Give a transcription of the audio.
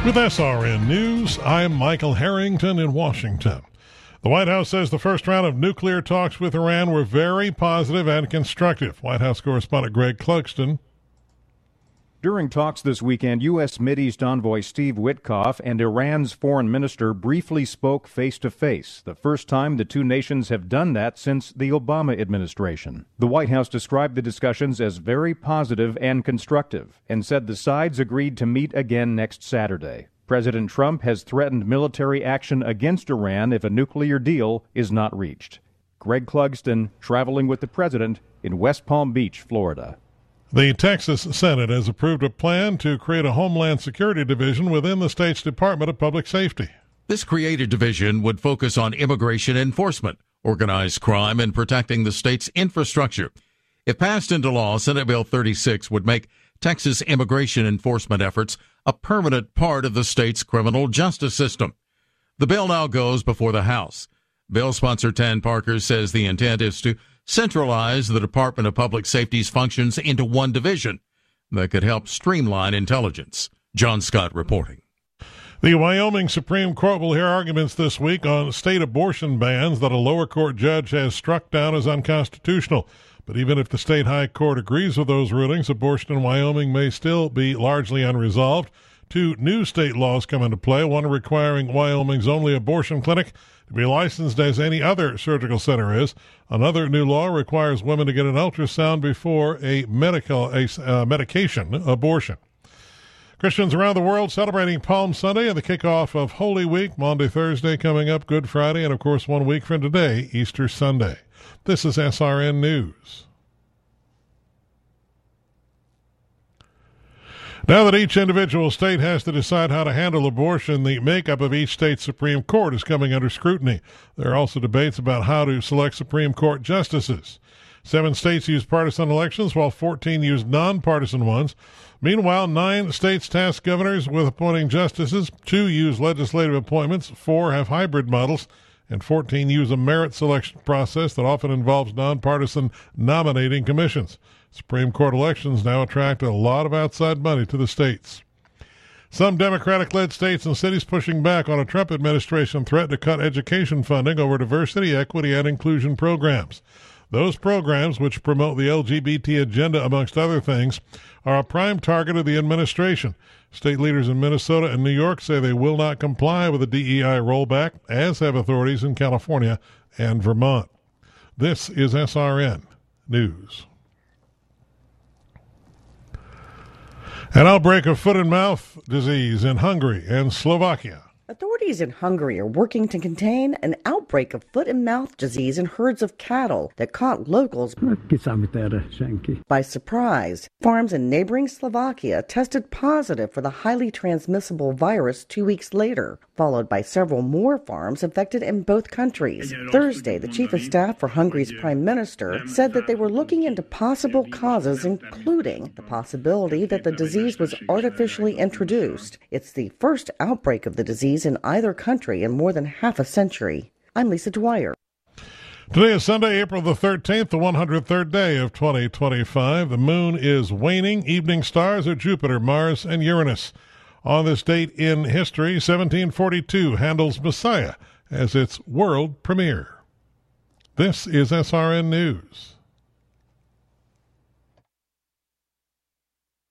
With SRN News, I'm Michael Harrington in Washington. The White House says the first round of nuclear talks with Iran were very positive and constructive. White House correspondent Greg Clugston. During talks this weekend, U.S. Mideast envoy Steve Witkoff and Iran's foreign minister briefly spoke face-to-face, the first time the two nations have done that since the Obama administration. The White House described the discussions as very positive and constructive and said the sides agreed to meet again next Saturday. President Trump has threatened military action against Iran if a nuclear deal is not reached. Greg Clugston, traveling with the president in West Palm Beach, Florida. The Texas Senate has approved a plan to create a Homeland Security division within the state's Department of Public Safety. This created division would focus on immigration enforcement, organized crime, and protecting the state's infrastructure. If passed into law, Senate Bill 36 would make Texas immigration enforcement efforts a permanent part of the state's criminal justice system. The bill now goes before the House. Bill sponsor Tan Parker says the intent is to centralize the Department of Public Safety's functions into one division that could help streamline intelligence. John Scott reporting. The Wyoming Supreme Court will hear arguments this week on state abortion bans that a lower court judge has struck down as unconstitutional. But even if the state high court agrees with those rulings, abortion in Wyoming may still be largely unresolved. Two new state laws come into play, one requiring Wyoming's only abortion clinic to be licensed as any other surgical center is. Another new law requires women to get an ultrasound before a medication abortion. Christians around the world celebrating Palm Sunday and the kickoff of Holy Week, Monday, Thursday coming up, Good Friday, and of course 1 week from today, Easter Sunday. This is SRN News. Now that each individual state has to decide how to handle abortion, the makeup of each state's Supreme Court is coming under scrutiny. There are also debates about how to select Supreme Court justices. 7 states use partisan elections, while 14 use nonpartisan ones. Meanwhile, 9 states task governors with appointing justices, 2 use legislative appointments, 4 have hybrid models, and 14 use a merit selection process that often involves nonpartisan nominating commissions. Supreme Court elections now attract a lot of outside money to the states. Some Democratic-led states and cities pushing back on a Trump administration threat to cut education funding over diversity, equity, and inclusion programs. Those programs, which promote the LGBT agenda, amongst other things, are a prime target of the administration. State leaders in Minnesota and New York say they will not comply with the DEI rollback, as have authorities in California and Vermont. This is SRN News. An outbreak of foot and mouth disease in Hungary and Slovakia. Authorities in Hungary are working to contain an outbreak of foot and mouth disease in herds of cattle that caught locals by surprise. Farms in neighboring Slovakia tested positive for the highly transmissible virus 2 weeks later, followed by several more farms infected in both countries. Thursday, the chief of staff for Hungary's prime minister said that they were looking into possible causes, including the possibility that the disease was artificially introduced. It's the first outbreak of the disease in either country in more than half a century. I'm Lisa Dwyer. Today is Sunday, April the 13th, the 103rd day of 2025. The moon is waning. Evening stars are Jupiter, Mars, and Uranus. On this date in history, 1742, Handel's Messiah has its world premiere. This is SRN News.